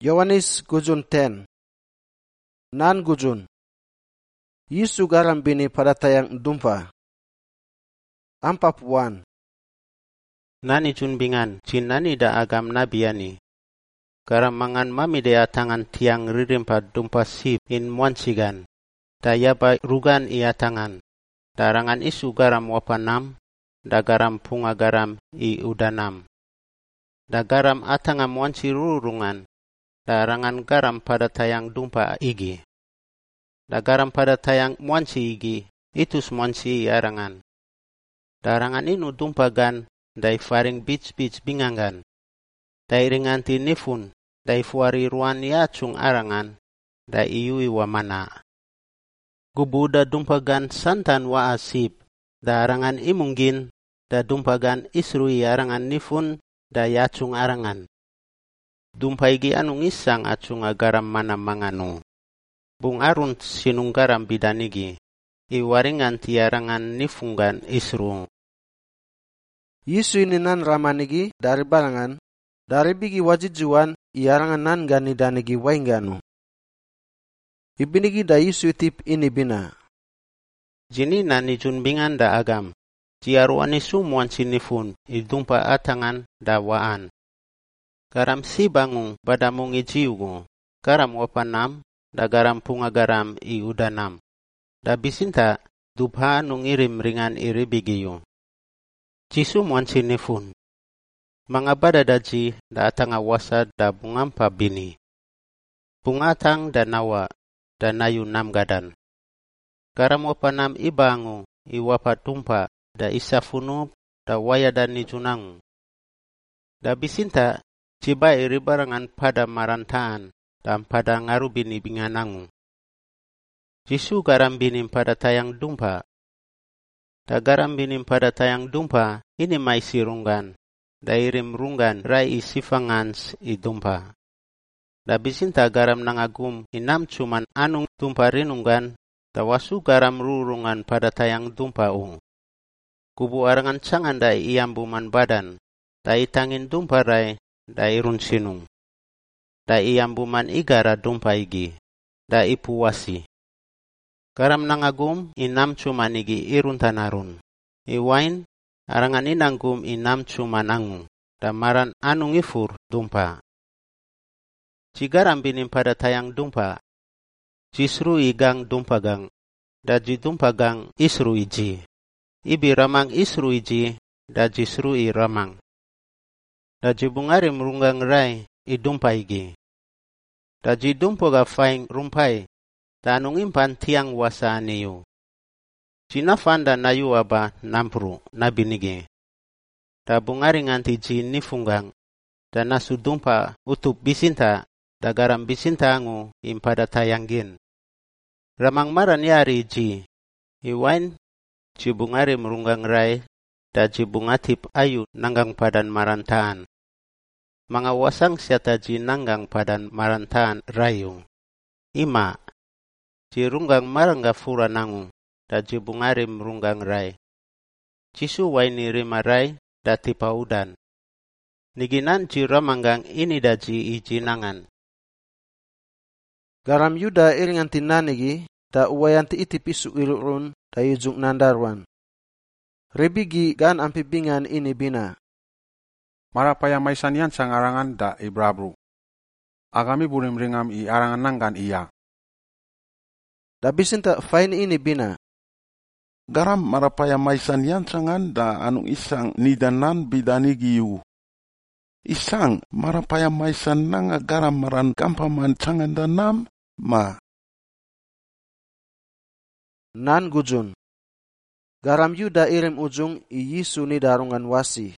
Yohanes gujun 10. Nan gujun. Yesu garam bini pada tayang dumpa. 41. Nani junbingan, nani da agam nabiani. Garam mangan mami dea tangan tiang ririmpa dumpa sip in muansigan. Da yaba rugan ia tangan. Darangan isu garam wapanam, da garam punga garam I udanam. Da garam atanga muansi rurungan. Darangan garam pada tayang dumpa igi. Da garam pada tayang muansi igi, itu muansi arangan. Darangan inu dumpa gan, dai faring beach bingangan. Dai ringanti nifun, dai fuari ruan yacung arangan, dai iui wamana. Gubu da dumpa gan santan wa asip, darangan imungin, da dumpa gan isrui arangan nifun, da yacung arangan. Dumpa igi anung isang acung garam mana manganu. Bung arun sinung garam bidanigi, iwaringan tiarangan nifungan isru. Yesu ini nan ramanigi dari balangan, dari bigi wajijuan iarangan nan gani danigi waingganu. Ibinigi da Yesu tip ini bina. Jini nani junbingan da agam, jiaruan isu muan sinifun, idumpa atangan da waan. Garam si bangung badamung ijiugu, garam wapanam, da garam punga garam I udanam. Da bisinta, dubha nung irim ringan iribigiyu. Jisu muan sinifun. Mga badadaji da atanga wasa da bungampa bini. Bungatang da nawa, da nayu nam gadan. Garam wapanam ibangu, iwapa tumpa, da isafunub, da wayadan ni junang. Da bisinta, ciba iribarangan pada marantaan, dan pada ngarubini binganangu. Jisu garam binim pada tayang dumpa. Da garam binim pada tayang dumpa, ini mai sirunggan. Da irim runggan rai isifangans I dumpa. Da bisinta garam nangagum inam cuman anung dumpa rinunggan, da wasu garam rurungan pada tayang dumpa Kubu arangan cangan da iambuman badan, da itangin dumpa rai, da irun sinung. Da iambuman igara dumpa igi, da ipuwasi. Garam nangagum inam cuman igi irun tanarun. Iwain arangan inanggum inam cuman angung, da maran anung ifur dumpa. Cigaram binim pada tayang dumpa, jisru igang dumpa gang, da ji dumpa gang isru iji. Ibi ramang isru iji, da jisru I ramang. Da jibungari merunggang rai idumpa igi. Da jidumpo ga faing rumpai, da anung impan tiang wasa aniyu. Jinafan da nayu aba nampru nabinigi. Da bungari nganti ji nifunggang, da nasu dumpa utup bisinta, da garam bisinta angu impada tayanggin. Ramang maran yari ji, iwain jibungari merunggang rai, da jibungatip ayu nanggang padan marantaan. Mga wasang siyata jinanggang padan marantaan rayung. Ima, jirunggang marangga fura nangung, da jibungarim runggang rai. Jisu waini rima rai, da tipaudan. Niginan jiramanggang ini da ji ijinangan. Garam yuda iringan tinanigi, da uwayanti itipisu ilurun, da yujung nandarwan. Rebigi gan ampibingan ini bina. Marapaya maisanian sang arangan da ibrabru. Agami burim ringam I arangan nanggan iya. Da bisinta fain ini bina. Garam marapaya maisanian sangan da anung isang nidanan bidanigiyu. Isang marapaya maisan nanga garam maran kampaman sangan da nam ma. Nan gujun. Garam yuda irim ujung I Yesu ni darungan wasi.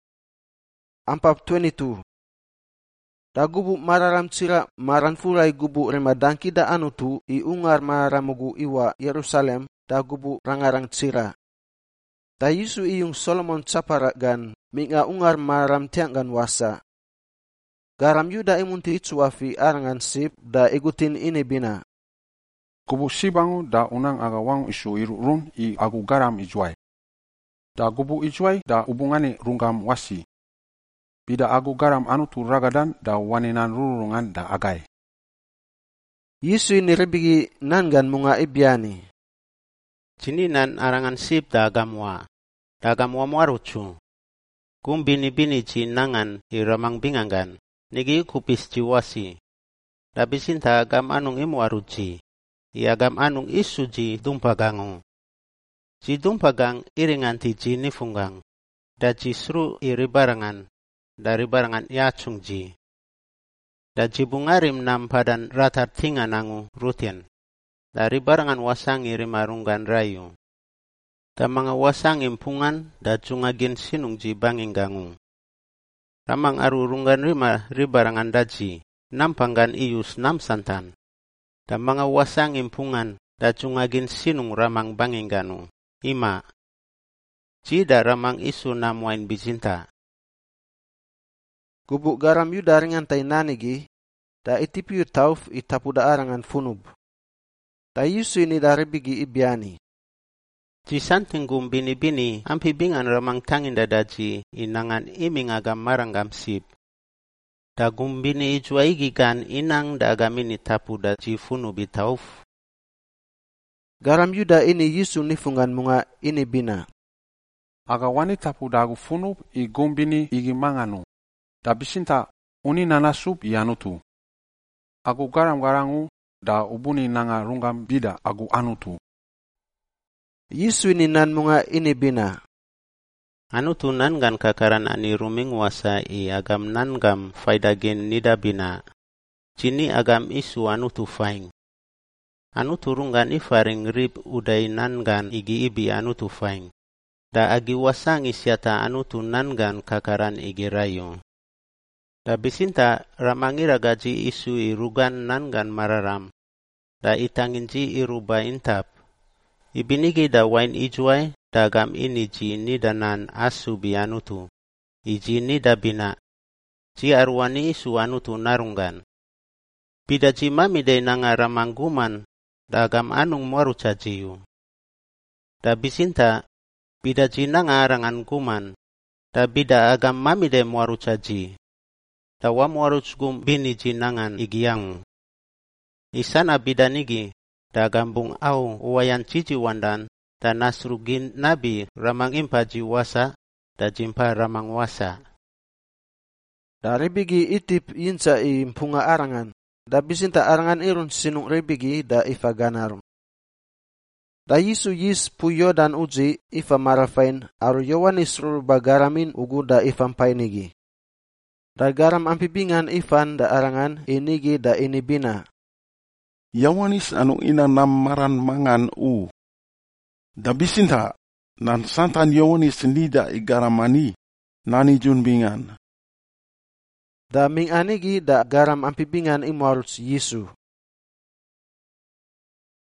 22. Da gubu mararam cira maran fulai gubu remadangki da anutu I ungar maramugu iwa Yerusalem da gubu rangarang cira. Da Yesu iyung Solomon capara gan minga ungar maram tianggan wasa. Garam yuda imunti itsuafi arangan sip da igutin ini bina. Kubu sibangu da unang agawang isu irurun I agu garam ijuai. Da gubu ijuai da ubungani rungam wasi. bida agu garam anu tu ragadan da waninan rurungan da agai. Yesu ni rebigi nangan munga ibiani. Jininan arangan sip da agamwa muarucu. Kum bini-bini ji nangan iramang bingangan, nigi kupis jiwasi. Dabisinta agam anung imu aruji, agam anung isu ji dumpagangu. Ji dumpagang iringan ti ji nifunggang, da ji sru iri barangan, dari barangan iacung ji. Da ji bungarim nam padan ratar tinga nangu rutin, dari barangan wasang iri marunggan rayu. Da mga wasang impungan da jungagin sinung ji banginggangu. Ramang arurunggan ribarangan daji, nampanggan ius nam santan. Da mga wasang impungan da jungagin sinung ramang bangingganu. Ima, ji da ramang isu namwain bizinta. Gubuk garam yu daringan tay nanigi, da itipiyu tauf itapu da arangan funub. Da Yesu ini da rebigi ibiani. Jisan tinggum bini-bini ampi bingan ramang tangin dadaji inangan iming agam maranggam sip. Da gumbini ijuaigi kan inang da agamini tapu daji funu bitauf. Garam yuda ini Yesu nifungan munga ini bina. Aga wani tapu dagu funub I gumbini igi manganu. Da bisinta uni nanasup ianutu. Agu garam-garangu da ubuni nanga rungam bida agu anutu. Yesu ini nan munga ini bina. Anutu nangan kakaran ani ruming wasa agam nangam faidagen nida bina. Jini agam isu anutu faing. Anutu runggan ifaring rib udai nangan igi ibi anutu faing. Da agi wasang isyata anutu nangan kakaran igi rayo. Da bisinta ramangira gaji isu irugan nangan mararam. Da itanginji iruba intap. Ibinigi da wain ijuai dagam ini ji nidanan asu bianutu. Iji nida bina. Ji arwani isu anutu narunggan. Bida ji mamide nanga ramangguman dagam anung muaru cajiyu. Da bisinta bida ji nanga arangan guman. Da bida agam mamide muaru caji. Da wa muaru gum bini ji nangan igiyang. Isana bida nigi. Da gambung au uwayan cici wandan, da nasrugin nabi ramang impa jiwasa, da jimpa ramang wasa. Da rebigi itip yinsa impunga arangan, da bisinta arangan irun sinung rebigi da ifa ganarum. Da Yesu yis puyo dan uji ifa marafain aru yowanis rurba garamin ugu da ifam painigi. Da garam ampibingan ifan da arangan inigi da ini bina. Yawanis anu ina nam maran mangan u. Dabisinta nan santan yawanis nida igaramani nani junbingan. Da ming anigi da garam ampibingan imarus Yesu.